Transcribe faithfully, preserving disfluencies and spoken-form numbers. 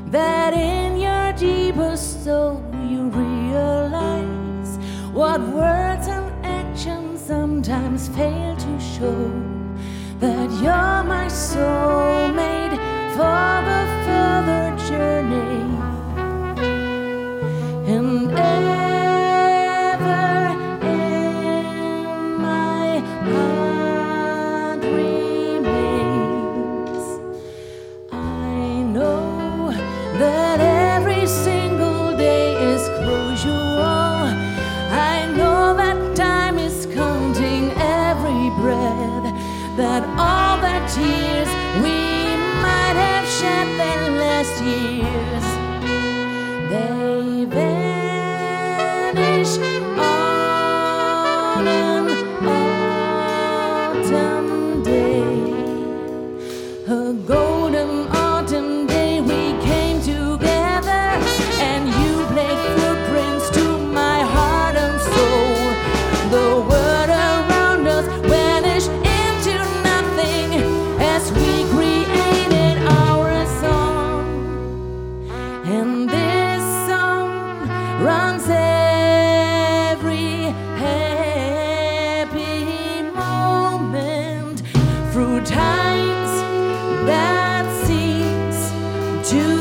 that in your deepest soul you realize what words and actions sometimes fail to show, that you're my soulmate for the further journey. And ever in my heart remains, I know that every single day is crucial. I know that time is counting every breath, that all the tears we might have shed their last years, they vanish on an autumn day. A golden autumn day we came together, and you played footprints to my heart and soul. The world around us vanished into nothing as we created our song. And this song runs every happy moment through times that seems to